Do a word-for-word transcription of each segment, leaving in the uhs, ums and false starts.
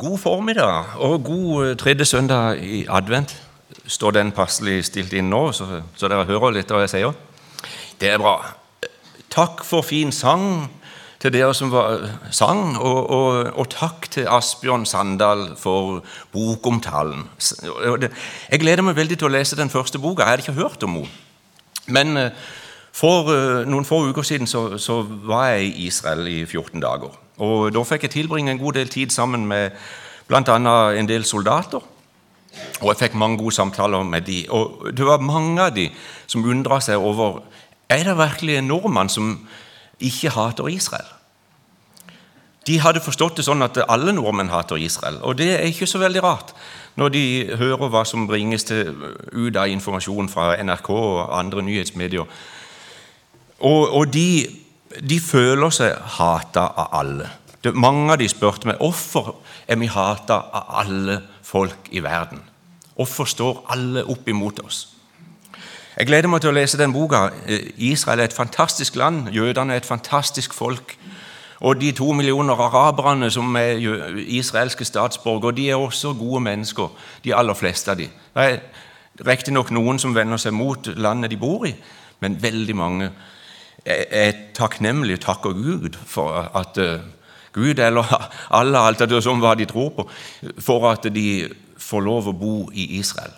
God formiddag og god tredje søndag i advent. Står den passelig stilt inn nå, så, så dere hører litt hva jeg sier? Det er bra. Takk for fin sang til dere som var, sang, og, og, og takk til Asbjørn Sandal for bokomtalen. Jeg gleder meg veldig til å lese den første boka. Jeg hadde ikke hørt om henne. Men for noen få uker siden så, så var jeg i Israel i fjorten dager. Og da fikk jeg tilbringe en god del tid sammen med blant annet en del soldater. Og jeg fikk mange gode samtaler med de. Og det var mange av de som undret seg over, er det virkelig en nordmann som ikke hater Israel? De hadde forstått det sånn at alle nordmenn hater Israel. Og det er ikke så veldig rart når de hører hva som bringes til, ut av informasjon fra N R K og andre nyhetsmedier. Og, og de... De føler seg hatet av alle. Det, mange av de spørte meg, hvorfor er vi hatet av alle folk i verden? Hvorfor står alle opp imot oss? Jeg gleder meg til å lese den boka. Israel er et fantastisk land, jødene er et fantastisk folk, og de to millioner araberne som er israelske statsborgere, de er også gode mennesker, de aller fleste av de. Det er riktig nok noen som vender seg mot landet de bor i, men veldig mange er takknemlig og takker Gud for at uh, Gud eller alle alt det som hva de tror på, for at de får lov å bo i Israel.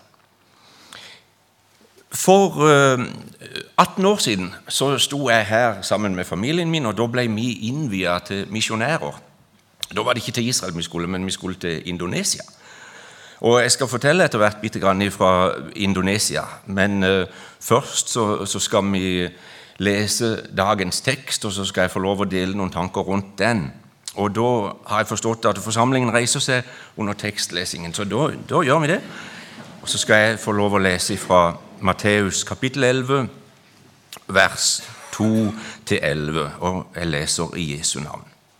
For uh, atten år siden så sto jeg her sammen med familien min, og da ble vi innviet til misjonærer. Da var det ikke til Israel vi skulle, men vi skulle til Indonesia. Og jeg skal fortelle etter hvert bitte grann fra Indonesia, men uh, først så, så skal vi lese dagens tekst, og så skal jeg få lov å dele noen tanker rundt den. Og da har jeg forstått at forsamlingen reiser seg under tekstlesingen, så da, da gjør vi det. Og så skal jeg få lov å lese fra Matteus kapittel elleve, vers to til elleve, og jeg leser i Jesu navn.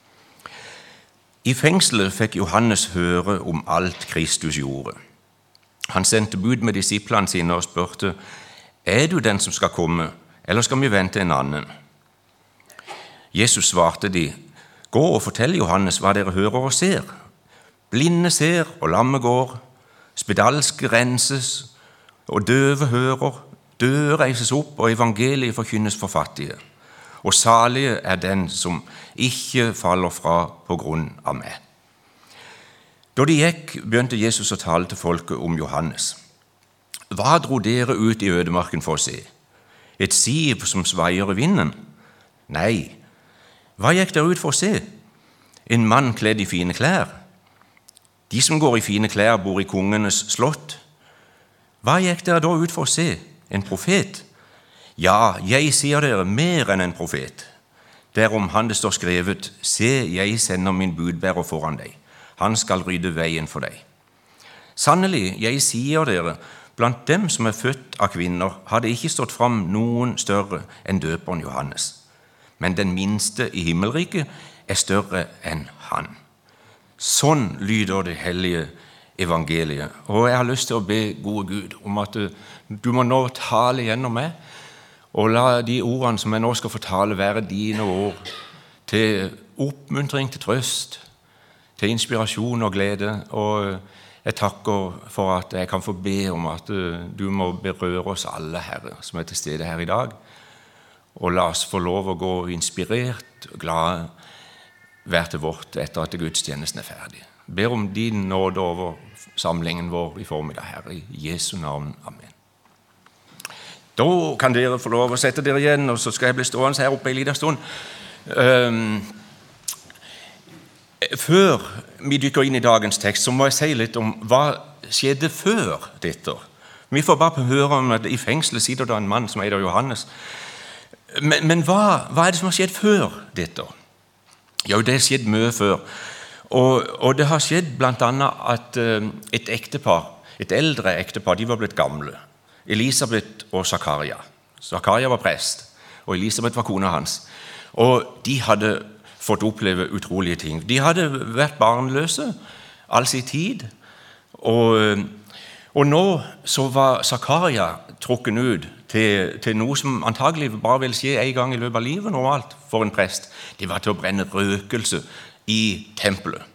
I fengselet fikk Johannes høre om alt Kristus gjorde. Han sendte bud med disiplene sine og spurte, er du den som skal komme, eller skal vi vente en annen? Jesus svarte de, gå og fortell Johannes hva dere hører og ser. Blinde ser og lamme går, spedalske renses, og døve hører, døde reises opp, og evangeliet forkynnes for fattige. Og salige er den som ikke faller fra på grunn av meg. Da de gikk, begynte Jesus å tale til folket om Johannes. Hva dro dere ut i ødemarken for å se? Et siv som svaier i vinden? Nei. Hva gikk dere ut for å se? En mann kledd i fine klær? De som går i fine klær bor i kongenes slott. Hva gikk dere da ut for å se? En profet? Ja, jeg sier dere mer enn en profet. Derom han det står skrevet, se, jeg sender min budbærer foran deg. Han skal rydde veien for deg. Sannelig, jeg sier dere, blant dem som er født av kvinner, har det ikke stått fram noen større enn døperen Johannes. Men den minste i himmelriket er større enn han. Sånn lyder det hellige evangeliet. Og jeg har lyst til å be gode Gud om at du, du må nå tale gjennom meg, og la de ordene som jeg nå skal fortale være dine ord, til oppmuntring, til trøst, til inspirasjon og glede, og jeg takker for at jeg kan få be om at du må berøre oss alle, Herre, som er til stede her i dag. Og la oss få lov å gå inspirert og glade hver til vårt etter at gudstjenesten er ferdig. Jeg ber om din nåde over samlingen vår i formiddag, Herre, i Jesu navn. Amen. Da kan dere få lov å sette dere igjen, og så skal jeg bli stående her oppe i liten stund. Um, Før vi dykker inn i dagens tekst, så må jeg si litt om hva skjedde før dette. Vi får bare høre om at i fengselet sitter det en mann som heter Johannes. Men, men hva, hva er det som har skjedd før dette? Jo, det har skjedd mye før. Og, og det har skjedd blant annet at uh, et ektepar, et eldre ektepar, de var blitt gamle. Elisabeth og Zakaria. Zakaria var prest, og Elisabeth var kona hans. Og de hadde fått oppleve utrolige ting. De hadde vært barnløse all sin tid, og, og nå så var Zakaria trukken ut til, til noe som antagelig bare vil skje en gang i løpet av livet normalt for en prest. Det var til å brenne røkelse i tempelet.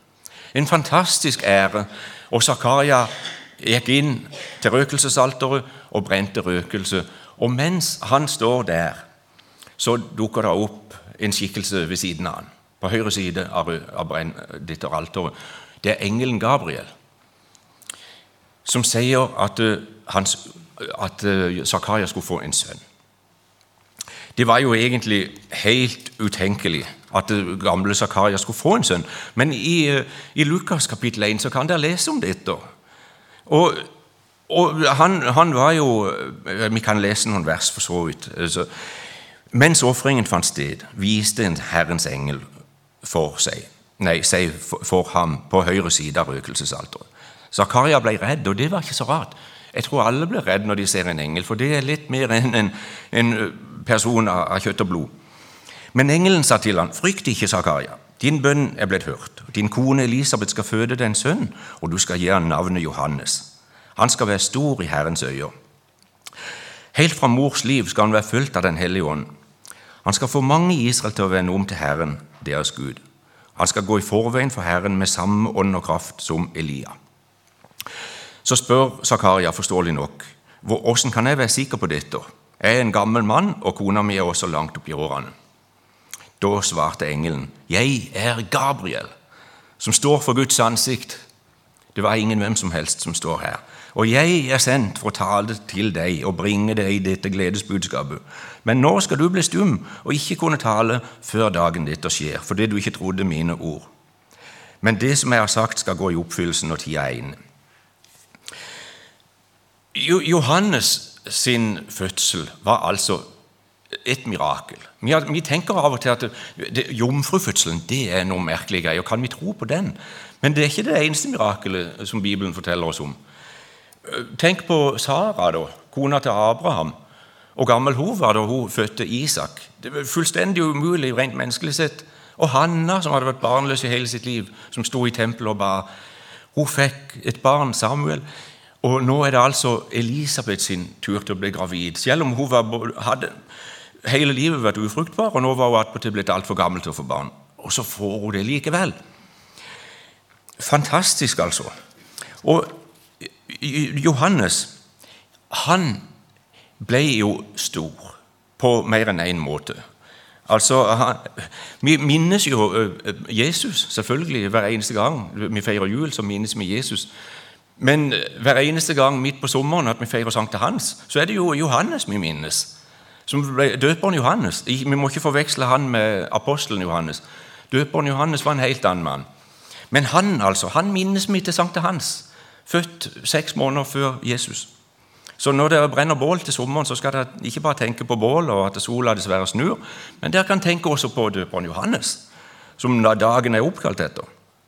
En fantastisk ære. Og Zakaria gikk inn til røkelsesalteret og brente røkelse. Og mens han står der, så dukker det opp en skikkelse ved siden av han. På høyre side av, av dette alteret. Det er engelen Gabriel, som sier at, hans, at Zakaria skulle få en sønn. Det var jo egentlig helt utenkelig at gamle Zakaria skulle få en sønn. Men i, i Lukas kapittel en så kan dere lese om dette. Og, og han, han var jo, vi kan lese noen vers for så vidt. Altså, mens offringen fant sted, viste en Herrens engel for seg, nei, seg for, for ham på høyre side av røkelsesalteret. Zakaria ble redd, og det var ikke så rart. Jeg tror alle blir redd når de ser en engel, for det er litt mer enn en, en person av kjøtt og blod. Men engelen sa til han, frykt ikke, Zakaria. Din bønn er blitt hørt. Din kone Elisabeth skal føde deg en sønn, og du skal gi han navnet Johannes. Han skal være stor i Herrens øyne. Helt fra mors liv skal han være fulgt av den hellige ånd. Han skal få mange i Israel til å vende om til Herren, deres Gud. Han skal gå i forveien for Herren med samme ånd og kraft som Elia. Så spør Zakaria forståelig nok, hvordan kan jeg være sikker på dette? Jeg er en gammel mann, og kona mi er også langt opp i årene. Da svarte engelen, jeg er Gabriel, som står for Guds ansikt. Det var ingen hvem som helst som står her. Og jeg er sendt for å tale til deg og bringe deg dette gledesbudskapet. Men nå skal du bli stum og ikke kunne tale før dagen dette skjer, fordi du ikke trodde mine ord. Men det som jeg har sagt skal gå i oppfyllelsen når tida er inne. Johannes sin fødsel var altså et mirakel. Vi, har, vi tenker av og til at det, det, jomfrufødselen det er noe merkelig greier, og kan vi tro på den? Men det er ikke det eneste mirakelet som Bibelen forteller oss om. Tenk på Sara, da, kona til Abraham, og gammel hun var da hun fødte Isak. Det var fullstendig umulig rent menneskelig sett. Og Hanna, som hadde vært barnløs i hele sitt liv, som stod i tempelet og ba, hun fikk et barn, Samuel. Og nå er det altså Elisabeth sin tur til å bli gravid, selv om hun var, hadde hele livet vært ufruktbar, og nå var hun attpåtil blitt alt for gammel til å få barn. Og så får hun det likevel. Fantastisk, altså. Og Johannes, han ble jo stor på mer enn en måte. Altså, han, vi minnes jo Jesus, selvfølgelig, hver eneste gang vi feirer jul, så minnes vi Jesus. Men hver eneste gang midt på sommeren at vi feirer Sankt Hans, så er det jo Johannes vi minnes. Som ble døperen Johannes. Vi må ikke forveksle han med apostelen Johannes. Døperen Johannes var en helt annen mann. Men han altså, han minnes vi til Sankt Hans, født seks måneder før Jesus. Så når dere brenner bål til sommeren, så skal dere ikke bare tenke på bål og at sola dessverre snur, men dere kan tenke også på døperen Johannes, som dagen er oppkalt etter.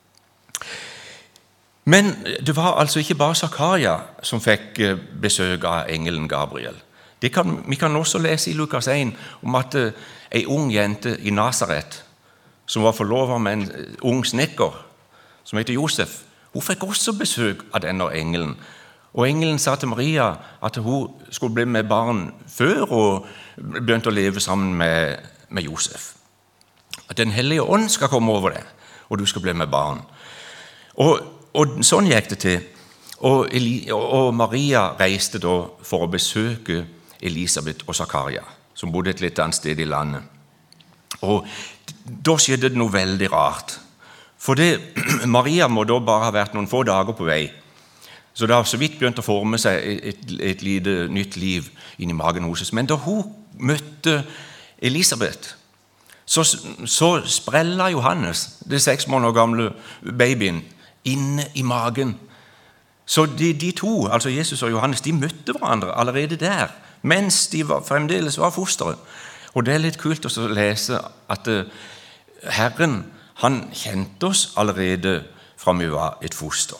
Men det var altså ikke bare Zakaria som fikk besøk av engelen Gabriel. Det kan, vi kan også lese i Lukas en om at en ung jente i Nazaret, som var forlovet med en ung snekker, som heter Josef, hun fikk også besøk av denne engelen. Og engelen sa til Maria at hun skulle bli med barn før og begynte å leve sammen med, med Josef. At den hellige ånd skal komme over deg, og du skal bli med barn. Og Og sånn gikk det til, og, Eli, og Maria reiste da for å besøke Elisabeth og Zakaria, som bodde et litt annet sted i landet. Og da skjedde det noe veldig rart, for det, Maria må da bare ha vært noen få dager på vei, så det har så vidt begynt å forme seg et, et, et lite nytt liv inn i magen hos oss. Men da hun møtte Elisabeth, så, så sprella Johannes, det seks måneder gamle babyen, inne i magen. Så de, de to, altså Jesus og Johannes, de møtte hverandre allerede der, mens de var, fremdeles var fostere. Og det er litt kult å lese at uh, Herren, han kjente oss allerede fra vi var et foster.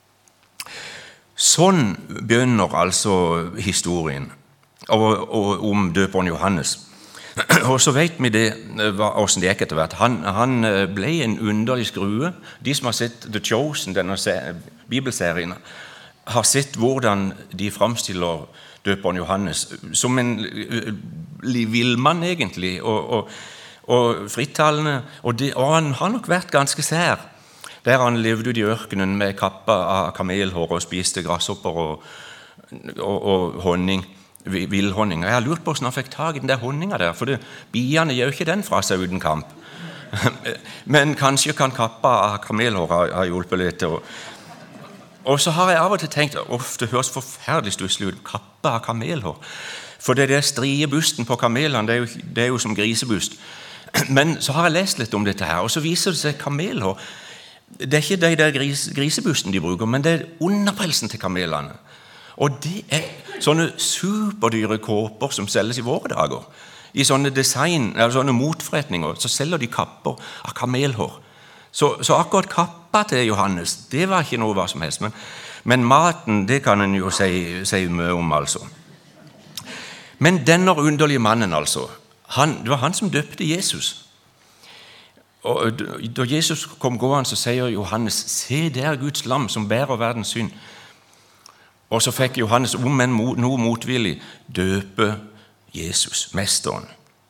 Sånn begynner altså historien og, og, om døperen Johannes. Og så vet vi det, hvordan det gikk etter hvert. Han, han ble en underlig skrue. De som har sett The Chosen, denne bibelserien, har sett hvordan de fremstiller døperen Johannes som en villmann egentlig, og, og, og frittalende, og, det, og han har nok vært ganske sær. der han levde ut i ørkenen med kappa av kamelhår og spiste grasshopper og, og, og honning, villhonning. Jeg har lurt på hvordan han fikk tag i den der honninga der, for det, biene gjør ikke den fra seg uten kamp. Men kanskje kan kappa av kamelhår ha, ha hjulpet litt. Og, og så har jeg av og til tenkt, ofte høres forferdelig stusslig ut, kappa av kamelhår. For det der strie busten på kamelene, det er, jo, det er jo som grisebust. Men så har jeg lest litt om dette her, og så viser det seg kamelhår. Det er ikke de der gris, grisebusten de bruker, men det er underpelsen til kamelene. Og det er sånne superdyre kåper som selges i våre dager. I sånne design, eller sånne motforretninger, så selger de kapper av kamelhår. Så, så akkurat kappa til Johannes, det var ikke noe hva som helst. Men, men maten, det kan en jo si, si mye om, altså. Men denne underlige mannen, altså, han, det var han som døpte Jesus. Og da Jesus kom gående, så sier Johannes, se der Guds lam som bærer verdens synd. Og så fikk Johannes, om en noe motvillig, døpe Jesus, mesteren.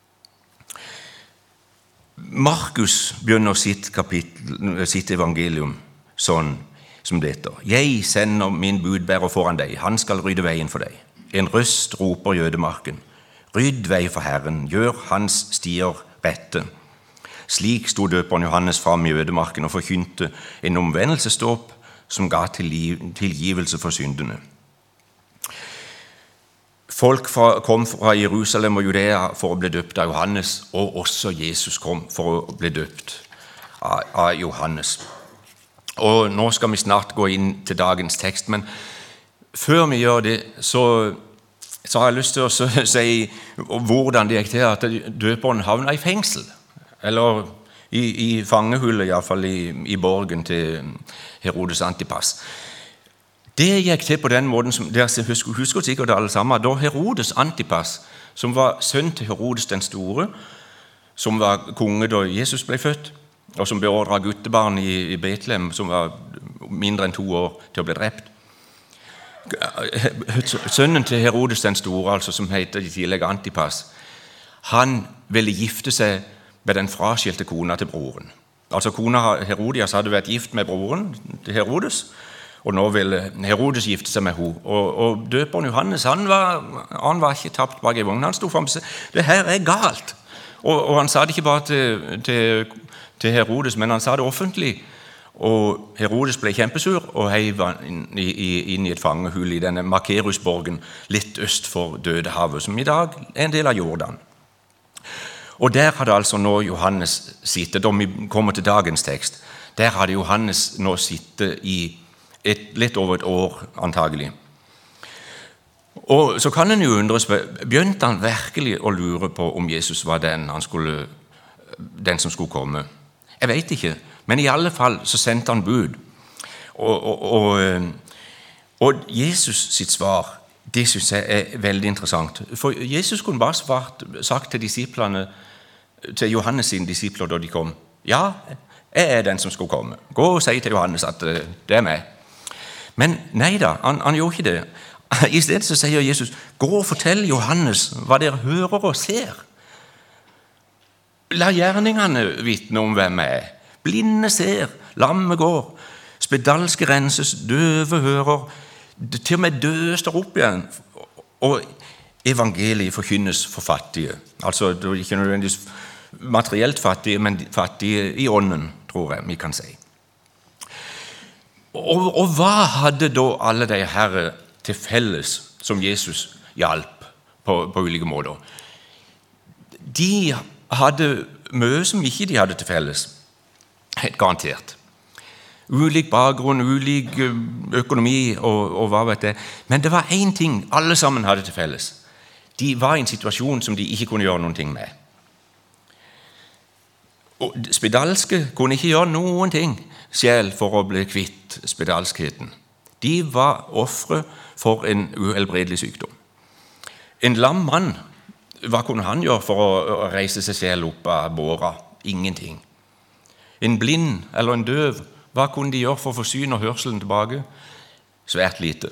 Markus begynner sitt kapittel, sitt evangelium sånn som dette. Jeg sender min budbærer foran deg, han skal rydde veien for deg. En røst roper jødemarken. Rydd vei for Herren, gjør hans stier rette. Slik stod døperen Johannes fram i jødemarken og forkynte en omvendelsesdåp som ga tilgivelse for syndene. Folk fra, kom fra Jerusalem og Judea for å bli døpt av Johannes, og også Jesus kom for å bli døpt av, av Johannes. Og nå skal vi snart gå inn til dagens tekst, men før vi gjør det, så, så har jeg lyst til å si hvordan det gikk til at døperen havna i fengsel, eller i, i fangehullet, i hvert fall i, i borgen til Herodes Antipas. Det gikk til på den måten som dere husker, husker sikkert alle sammen, da Herodes Antipas, som var sønn til Herodes den store, som var konge da Jesus ble født, og som beordret guttebarn i, i Betlehem, som var mindre enn to år, til å bli drept. Sønnen til Herodes den store, altså, som heter i tillegg Antipas, han ville gifte seg med den fraskilte kona til broren. Altså kona Herodias hadde vært gift med broren til Herodes, og nå ville Herodes gifte seg med henne. Og, og døperen Johannes, han var, han var ikke tapt bak i vognen. Han stod frem og sa, det her er galt. Og, og han sa det ikke bare til, til, til Herodes, men han sa det offentlig. Og Herodes ble kjempesur og heiv inn, inn i et fangehull i denne Makerusborgen, litt øst for Dødehavet, som i dag er en del av Jordan. Og der hadde altså nå Johannes sittet, da vi kommer til dagens tekst, der hadde Johannes nå sittet i Et, litt over et år, antagelig. Og så kan en jo undres, begynte han virkelig å lure på om Jesus var den, han skulle, den som skulle komme? Jeg vet ikke, men i alle fall så sendte han bud. Og, og, og, og Jesus sitt svar, det synes jeg er veldig interessant. For Jesus kunne bare svart, sagt til disiplene, til Johannes sine disipler da de kom, ja, jeg er den som skulle komme. Gå og si til Johannes at det er meg. Men nei da, han, han gjorde ikke det. I stedet så sier Jesus, gå og fortell Johannes hva dere hører og ser. La gjerningene vitne om hvem jeg er. Blinde ser, lamme går, spedalske renses, døve hører, til og med døde står opp igjen. Og evangeliet forkynnes for fattige. Altså, det er ikke nødvendigvis materielt fattige, men fattige i ånden, tror jeg vi kan si. Og, og hva hadde da alle de herre til felles som Jesus hjalp på, på ulike måter? De hadde mye som ikke de hadde til felles, helt garantert. Ulik bakgrunn, ulik økonomi og, og hva vet jeg. Men det var én ting alle sammen hadde til felles. De var i en situasjon som de ikke kunne gjøre noen ting med. Og spedalske kunne ikke gjøre noen ting selv for å bli kvitt spedalskheten. De var ofre for en uhelbredelig sykdom. En lam mann, hva kunne han gjøre for å reise seg selv opp av båra? Ingenting. En blind eller en døv, hva kunne de gjøre for å få syn og hørselen tilbake? Svært lite.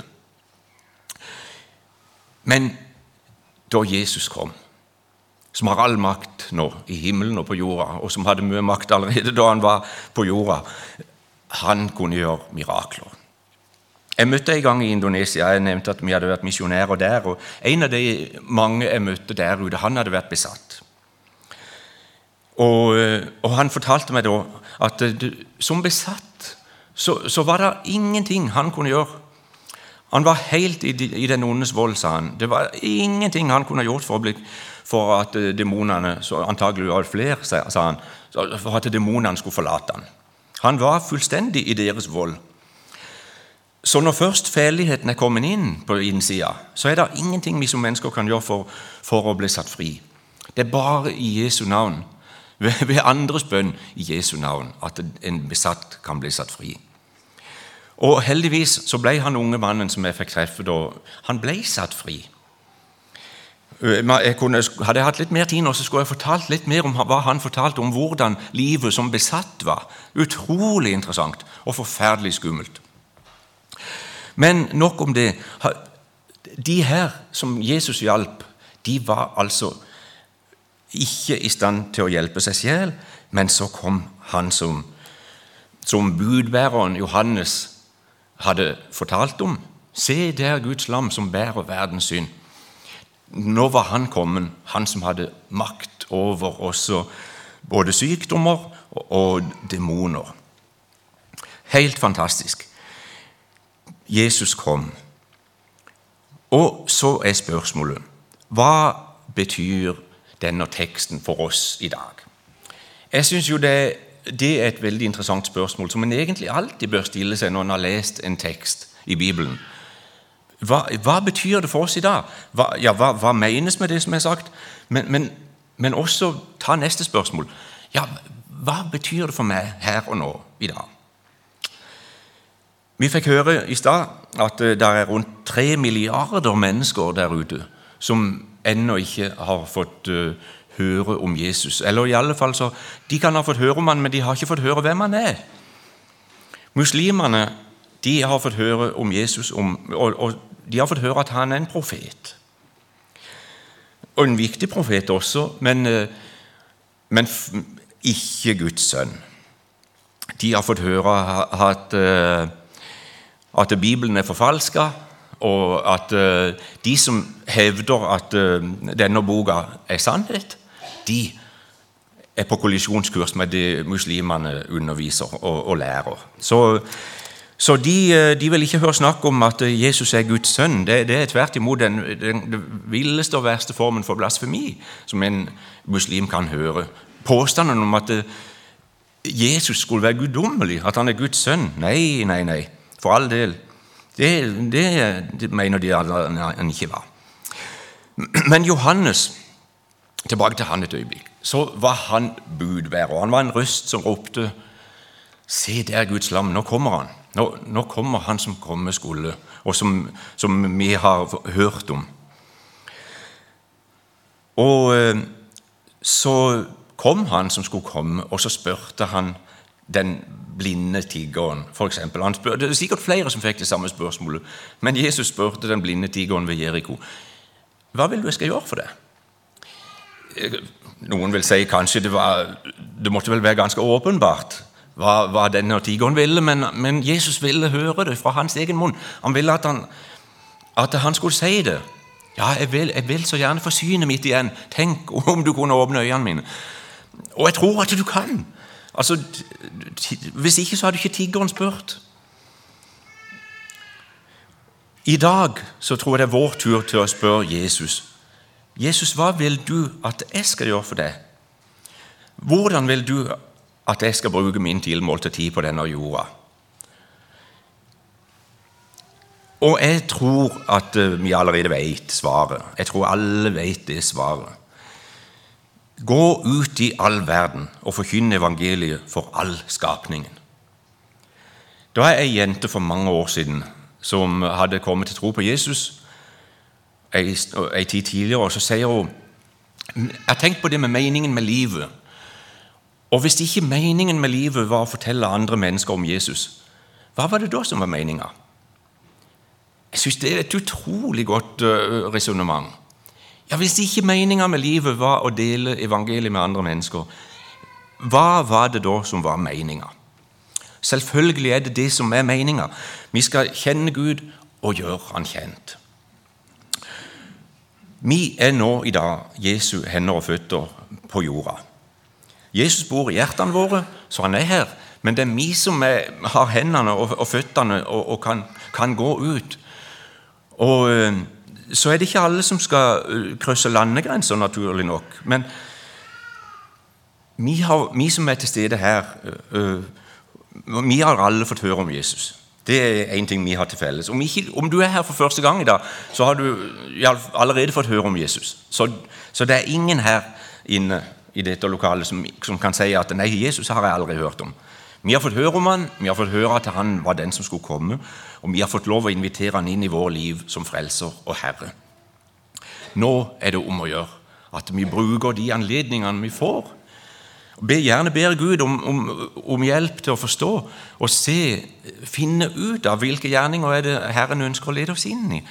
Men da Jesus kom, som har all makt nå i himmelen og på jorda, og som hadde mye makt allerede da han var på jorda, han kunne gjøre mirakler. Jeg møtte en gang i Indonesia, jeg nevnte at vi hadde vært misjonærer der, og en av de mange jeg møtte der ute, han hadde vært besatt. Og, og han fortalte meg da at som besatt så, så var det ingenting han kunne gjøre. Han var helt i, i den ondes vold, sa han. Det var ingenting han kunne gjort for, å bli, for at demonene, så antagelig var det flere, sa han, for at demonene skulle forlate han. Han var fullstendig i deres vold. Så når først fæligheten er kommet inn på innsida, så er det ingenting vi som mennesker kan gjøre for, for å bli satt fri. Det er bare i Jesu navn, ved, ved andres bønn i Jesu navn, at en besatt kan bli satt fri. Og heldigvis så ble han unge mannen som jeg fikk treffe da, han ble satt fri. Jeg kunne, hadde jeg hatt litt mer tid nå, så skulle jeg fortalt litt mer om hva han fortalte om hvordan livet som besatt var. Utrolig interessant og forferdelig skummelt. Men nok om det. De her som Jesus hjalp, de var altså ikke i stand til å hjelpe seg selv, men så kom han som, som budbæreren Johannes hadde fortalt om. Se der Guds lam som bærer verdens synd. Nå var han kommet, han som hadde makt over også både sykdommer og, og demoner. Helt fantastisk. Jesus kom. Og så er spørsmålet, hva betyr denne teksten for oss i dag? Jeg synes jo det, det er et veldig interessant spørsmål, som en egentlig alltid bør stille seg når en har lest en tekst i Bibelen. Hva, hva betyr det for oss i dag? Hva, ja, hva, hva menes med det som er sagt? Men, men, men også ta neste spørsmål. Ja, hva betyr det for meg her og nå i dag? Vi fikk høre i stad at det er rundt tre milliarder mennesker der ute som ennå ikke har fått uh, høre om Jesus. Eller i alle fall så, de kan ha fått høre om han, men de har ikke fått høre hvem han er. Muslimerne, de har fått høre om Jesus, om, og, og de har fått høre at han er en profet. Og en viktig profet også, men, uh, men f- ikke Guds sønn. De har fått høre at uh, at Bibelen er forfalsket, og at uh, de som hevder at uh, denne boka er sannhet, de er på kollisjonskurs med det muslimene underviser og, og lærer. Så, så de, de vil ikke høre snakk om at Jesus er Guds sønn. Det, det er tvert imot den, den, den villeste og verste formen for blasfemi som en muslim kan høre. Påstanden om at uh, Jesus skulle være guddommelig, at han er Guds sønn. Nei, nei, nei. For all del. Det, det, det mener de at han ikke var. Men Johannes, tilbake til han et øyeblikk, så var han budbærer. Han var en røst som ropte, se der Guds lam, nå kommer han. Nå, nå kommer han som komme skulle, og som, som vi har hørt om. Og så kom han som skulle komme, og så spørte han den blinde tiggeren, for eksempel. Han spør, det er sikkert flere som fikk det samme spørsmålet, men Jesus spurte den blinde tiggeren ved Jericho, hva vil du jeg skal gjøre for det? Noen vil si kanskje det, var, det måtte vel være ganske åpenbart hva, hva denne tiggeren ville, men, men Jesus ville høre det fra hans egen munn. Han ville at han, at han skulle si det. Ja, jeg vil, jeg vil så gjerne få synet mitt igjen. Tenk om du kunne åpne øynene mine. Og jeg tror at du kan. Altså, hvis ikke så hadde ikke tiggeren spurt. I dag så tror jeg det er vår tur til å spørre Jesus. Jesus, hva vil du at jeg skal gjøre for deg? Hvordan vil du at jeg skal bruke min tilmålte tid på denne jorda? Og jeg tror at vi allerede vet svaret. Jeg tror alle vet det svaret. Gå ut i all verden og forkynne evangeliet for all skapningen. Da er en jente for mange år siden som hadde kommet til tro på Jesus en tid tidligere, og så sier hun, jeg har tenkt på det med meningen med livet. Og hvis ikke meningen med livet var å fortelle andre mennesker om Jesus, hva var det da som var meningen? Jeg synes det er et utrolig godt uh, resonemang. Ja, hvis ikke meningen med livet var å dele evangeliet med andre mennesker, hva var det da som var meningen? Selvfølgelig er det det som er meningen. Vi skal kjenne Gud og gjøre han kjent. Vi er nå i dag Jesu hender og føtter på jorda. Jesus bor i hjertene våre, så han er her, men det er vi som er, har hendene og, og føttene og, og kan, kan gå ut. Og så er det ikke alle som skal krysse landegrenser, naturlig nok, men vi, har, vi som er til stede her, øh, vi har alle fått høre om Jesus. Det er en ting vi har til felles. Om, ikke, om du er her for første gang i dag, så har du allerede fått høre om Jesus. Så, så det er ingen her inne i dette lokalet som, som kan si at nei, Jesus har jeg aldri hørt om. Vi har fått høre om han, vi har fått høre at han var den som skulle komme, og vi har fått lov å invitere han inn i vår liv som frelser og herre. Nå er det om å gjøre at vi bruker de anledningene vi får. Be, gjerne ber Gud om, om, om hjelp til å forstå og se, finne ut av hvilke gjerninger er det Herren ønsker å lede oss inn i.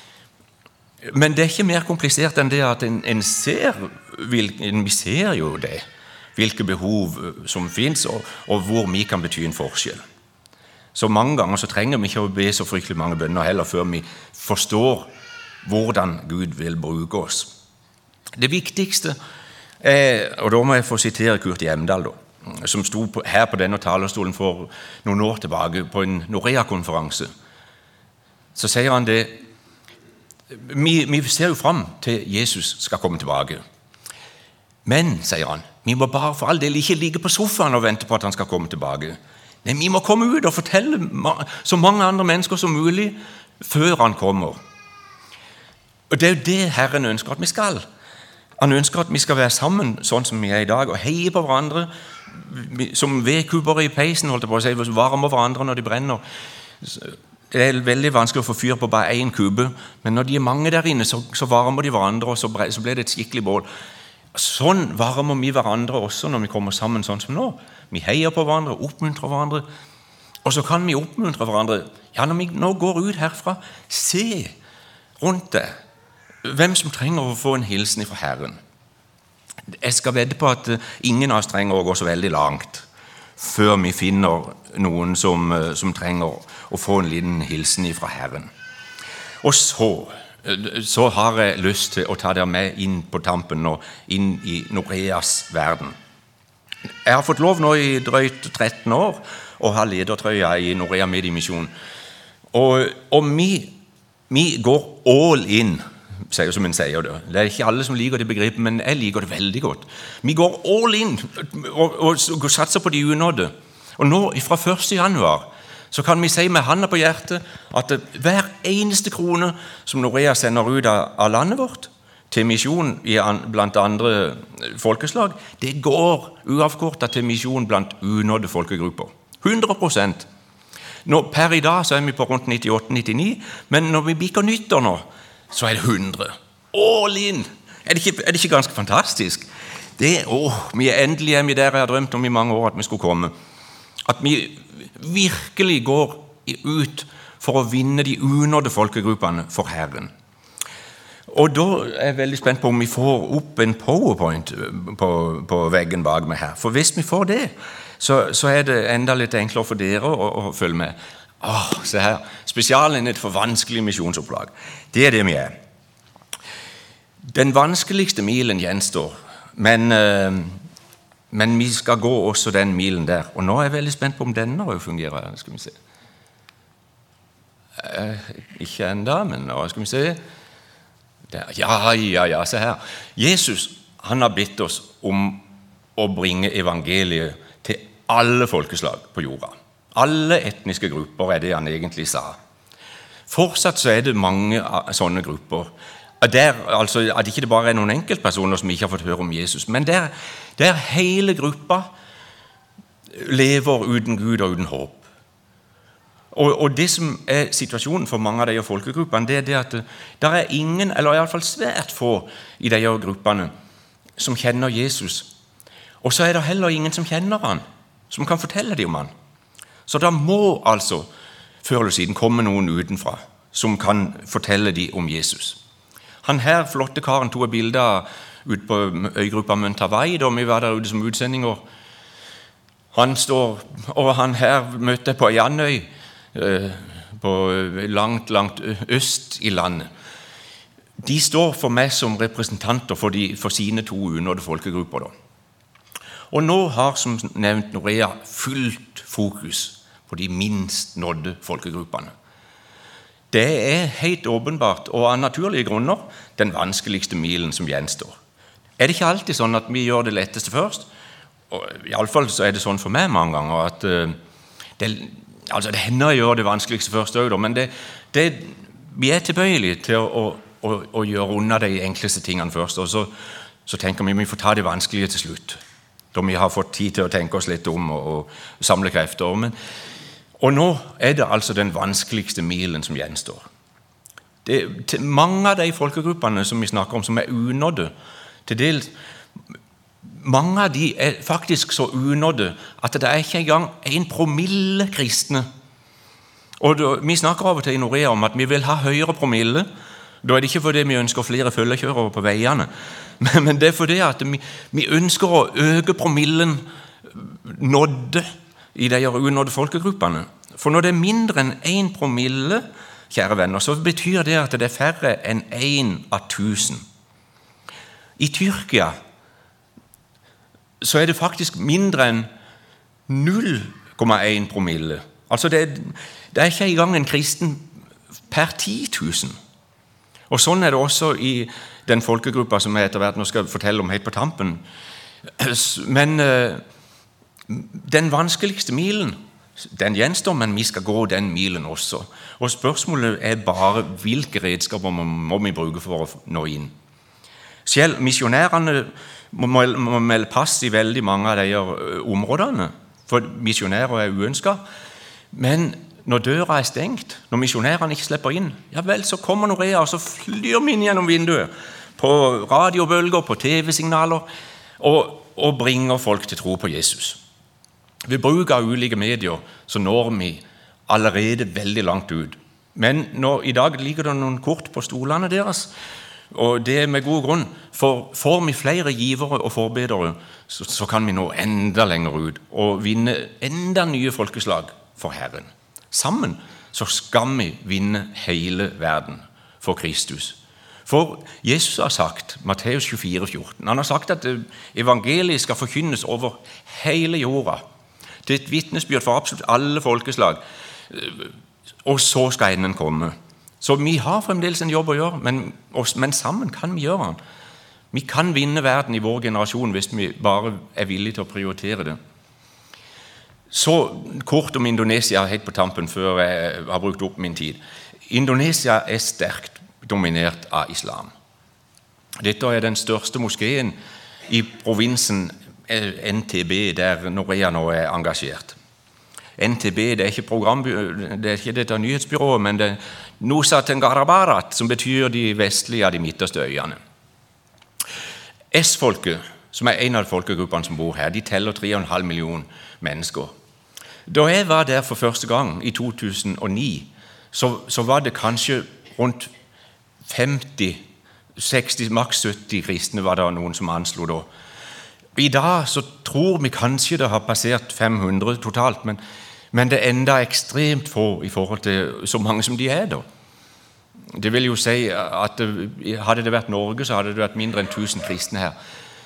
Men det er ikke mer komplisert enn det at en, en ser, en, vi ser jo det, hvilke behov som finnes, og, og hvor vi kan bety en forskjell. Så mange ganger så trenger vi ikke å be så fryktelig mange bønner heller, før vi forstår hvordan Gud vil bruke oss. Det viktigste er, og da må jeg få sitere Kurt Hjemdal, da, som sto på, her på denne talerstolen for noen år tilbake på en Norea-konferanse. Så sier han det, vi, vi ser jo frem til Jesus skal komme tilbake. Men, sier han, vi må bare for all del ikke ligge på sofaen og vente på at han skal komme tilbake. Nei, vi må komme ut og fortelle så mange andre mennesker som mulig før han kommer. Og det er jo det Herren ønsker at vi skal. Han ønsker at vi skal være sammen sånn som vi er i dag, og heie på hverandre, som vedkubber i peisen, holdt jeg på å si, varmer hverandre når de brenner. Det er veldig vanskelig å få fyr på bare en kube, men når de er mange der inne, så, så varmer de hverandre, og så, bre, så blir det et skikkelig bål. Sånn varmer vi hverandre også når vi kommer sammen sånn som nå. Vi heier på hverandre, oppmuntrer hverandre, og så kan vi oppmuntre hverandre. Ja, når vi nå går ut herfra, se rundt det. Hvem som trenger å få en hilsen fra Herren. Jeg skal vedde på at ingen av oss trenger å gå så veldig langt før vi finner noen som, som trenger å få en liten hilsen fra Herren. Og så, så har jeg lyst til å ta dere med inn på tampen og inn i Noreas verden. Jeg har fått lov nå i drøyt tretten år å ha ledertrøya i Norea Mediemisjon. Og, og vi, vi går all in, sier som en sier det. Det er ikke alle som liker det begrepet, men jeg liker det veldig godt. Vi går all in og, og, og satser på de unådde. Og nå, fra første januar, så kan vi si med handa på hjertet at hver eneste krone som Norea sender ut av, av landet vårt, til misjon i, blant andre folkeslag, det går uavkortet til misjon blant unådde folkegrupper. hundre prosent. Nå, per i dag så er vi på rundt nittiåtte til nittini, men når vi bikker nyttår nå, så er det hundre. All in! Er det ikke, er det ikke ganske fantastisk? Det, åh, vi er endelig er vi der jeg har drømt om i mange år at vi skulle komme. At vi virkelig går ut for å vinne de unådde folkegruppene for Herren. Og da er jeg veldig spent på om vi får opp en PowerPoint på, på veggen bak meg her. For hvis vi får det, så, så er det enda litt enklere for dere å, å følge med. Åh, se her. Spesialenhet for vanskelig misjonsopplag. Det er det vi er. Den vanskeligste milen gjenstår, men, øh, men vi skal gå også den milen der. Og nå er jeg veldig spent på om denne også fungerer. Skal vi se. Eh, ikke enda, men nå skal vi se. Der. Ja, ja, ja, se her. Jesus, han har bedt oss om å bringe evangeliet til alle folkeslag på jorda. Alle etniske grupper er det han egentlig sa. Fortsatt så er det mange sånne grupper. Der, altså, at ikke det bare er noen enkeltpersoner som ikke har fått høre om Jesus, men der, der hele gruppa lever uten Gud og uten håp. Og, og det som er situasjonen for mange av de folkegruppene, det er det at det er ingen, eller i alle fall svært få i de gruppene, som kjenner Jesus. Og så er det heller ingen som kjenner han, som kan fortelle dem om han. Så da må altså før eller siden komme noen utenfra som kan fortelle dem om Jesus. Han her, flotte karen, tog et bilde ut på øygruppa Mentawai da vi var der ute som utsendinger. Han står, og han her møtte jeg på Janøy, på langt, langt øst i landet. De står for meg som representanter for, de, for sine to unådde folkegrupper. Da. Og nå har, som nevnt, Norea fullt fokus på de minst nådde folkegruppene. Det er helt åpenbart, og av naturlige grunner, den vanskeligste milen som gjenstår. Er det ikke alltid sånn at vi gjør det letteste først? Og i alle fall så er det sånn for meg mange ganger, at uh, det, altså det hender å gjøre det vanskeligste først også, men det, det, vi er tilbøyelige til å, å, å gjøre unna de enkleste tingene først, og så, så tenker vi vi får ta det vanskelige til slutt, da vi har fått tid til å tenke oss litt om og, og samle krefter. Men, og nå er det altså den vanskeligste milen som gjenstår. Det, til mange av de folkegruppene som vi snakker om, som er unådde, til dels mange av de er faktisk så unådde at det er ikke engang en promille kristne. Og da, vi snakker av og til i Norea om at vi vil ha høyere promille. Da er det ikke fordi vi ønsker flere følgekjørere på veiene, men, men det er fordi at vi, vi ønsker å øke promillen nådde i de unådde folkegruppene. For når det er mindre enn en promille, kjære venner, så betyr det at det er færre enn en av tusen. I Tyrkia så er det faktisk mindre enn null komma en promille. Altså det, det er ikke engang en kristen per ti tusen. Og sånn er det også i den folkegruppa som jeg etter hvert nå skal fortelle om helt på tampen. Men den vanskeligste milen, den gjenstår, men vi skal gå den milen også. Og spørsmålet er bare hvilke redskaper må vi bruke for å nå inn. Selv misjonærene må melde pass i veldig mange av de områdene, for misjonærer er uønsket. Men når døra er stengt, når misjonærene ikke slipper inn, ja vel, så kommer Norea, og så flyr vi inn gjennom vinduet, på radiobølger, på tv-signaler, og, og bringer folk til tro på Jesus. Ved bruk av ulike medier så når vi allerede veldig langt ut. Men når, i dag ligger det noen kort på stolene deres, og det er med god grunn, for får vi flere givere og forbedere, så, så kan vi nå enda lenger ut og vinne enda nye folkeslag for Herren. Sammen så skal vi vinne hele verden for Kristus. For Jesus har sagt, Matteus tjuefire fjorten, han har sagt at evangeliet skal forkynnes over hele jorda. Det er et vitnesbyrd for absolutt alle folkeslag, og så skal enden komme. Så vi har fremdeles en jobb å gjøre, men, men sammen kan vi gjøre den. Vi kan vinne verden i vår generasjon hvis vi bare er villige til å prioritere det. Så kort om Indonesia helt på tampen før jeg har brukt opp min tid. Indonesia er sterkt dominert av islam. Dette er den største moskeen i provinsen N T B, der Norea nå er engasjert. N T B, det er ikke, program, det er ikke dette nyhetsbyrået, men det er Nusa Tenggara Barat, som betyr de vestlige av de midterste øyene. S-folket, som er en av folkegruppene som bor her, de teller tre komma fem millioner mennesker. Da jeg var der for første gang i to tusen og ni, så, så var det kanskje rundt femti, seksti, maks sytti kristne var det noen som anslo da. I dag så tror vi kanskje det har passert fem hundre totalt, men, men det er enda ekstremt få i forhold til så mange som de er da. Det vil jo si at hadde det vært Norge, så hadde det vært mindre enn tusen kristne her.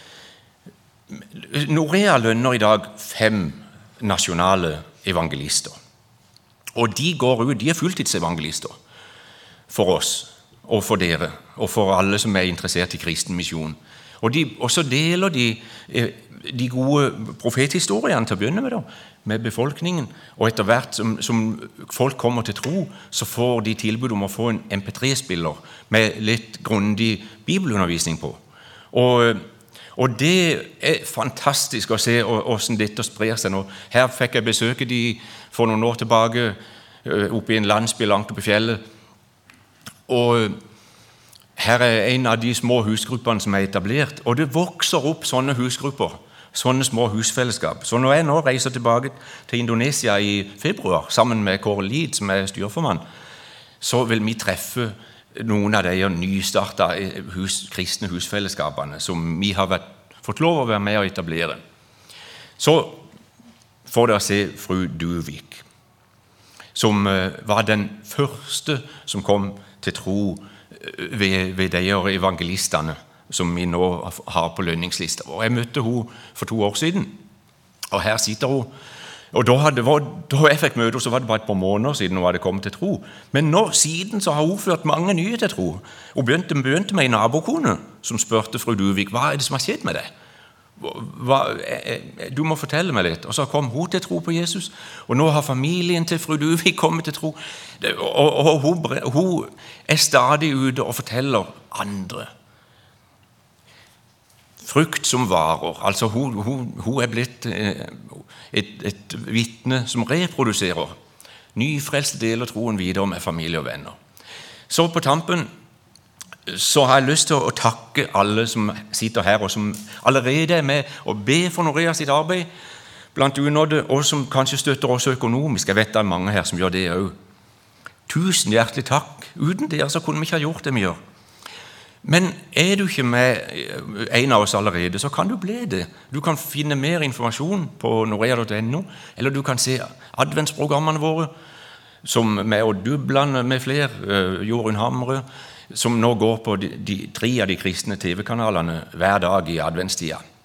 Norea lønner i dag fem nasjonale evangelister. Og de går ut, de er fulltidsevangelister for oss, og for dere, og for alle som er interessert i kristen misjon. Og, de, og så deler de de gode profethistoriene til å begynne med, da, med befolkningen, og etter hvert som, som folk kommer til tro, så får de tilbud om å få en M P tre spiller med litt grundig bibelundervisning på. Og, og det er fantastisk å se hvordan dette sprer seg nå. Her fikk jeg besøke de for noen år tilbake, oppe i en landsby langt oppe i fjellet, og her er en av de små husgruppene som er etablert, og det vokser opp sånne husgrupper, sånne små husfellesskap. Så når jeg nå reiser tilbake til Indonesia i februar, sammen med Kåre Lid, som er styrformann, så vil vi treffe noen av de nystartede hus, kristne husfellesskapene som vi har vært, fått lov å være med å etablere. Så får dere se fru Duvik, som var den første som kom til tro ved, ved de evangelistene som vi nå har på lønningslista. Og jeg møtte henne for to år siden, og her sitter hun. Og da, hadde, da jeg fikk møte henne, så var det bare et par måneder siden hun hadde kommet til tro. Men nå, siden så har hun ført mange nye til tro. Hun begynte, begynte med en nabokone som spørte fru Duvik, hva er det som har skjedd med deg? Hva, du må fortelle meg litt. Og så kom hun til tro på Jesus, og nå har familien til fru Duvik kommet til tro. Og, og hun, hun er stadig ute og forteller andre. Frukt som varer, altså hun, hun, hun er blitt et, et vitne som reproduserer. Nyfrelste deler troen videre med familie og venner. Så på tampen så har jeg lyst til å takke alle som sitter her, og som allerede er med og ber for Norea sitt arbeid blant unådde, og som kanskje støtter oss økonomisk. Jeg vet det er mange her som gjør det også. Tusen hjertelig takk. Uten dere så kunne vi ikke ha gjort det vi gjør. Men er du ikke med en av oss allerede, så kan du bli det. Du kan finne mer informasjon på norea punktum no, eller du kan se adventsprogrammene våre, som med Odd Dubland med flere, uh, Jorunn Hamre, som nå går på de, de tre av de kristne tv-kanalene hver dag i adventstida.